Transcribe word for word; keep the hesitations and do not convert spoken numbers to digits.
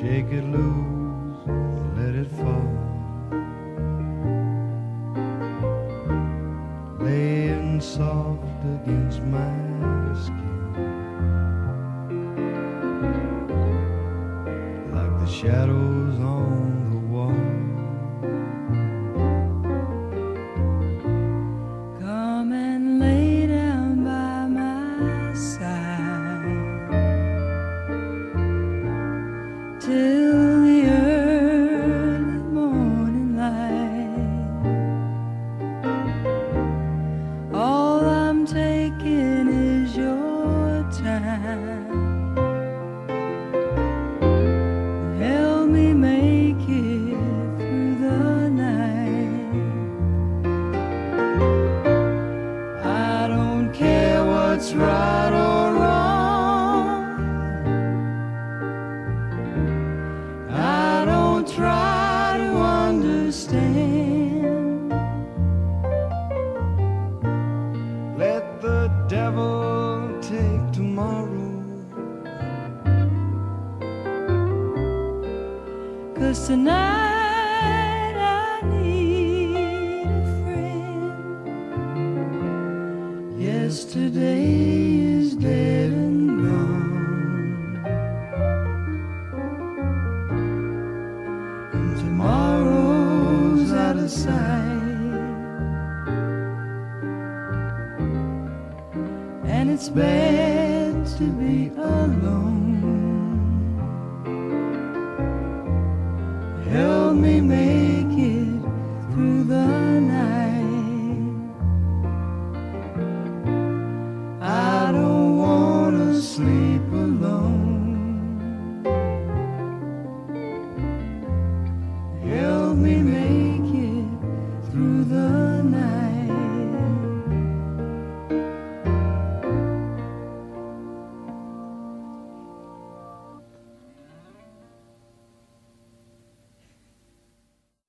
Shake it loose, let it fall, laying soft against my skin, like the shadows on the wall. Come and lay down by my side till the early morning light. All I'm taking is your time. Help me make it through the night. I don't care what's right or wrong. I don't try to understand. Let the devil take tomorrow, 'Cause tonight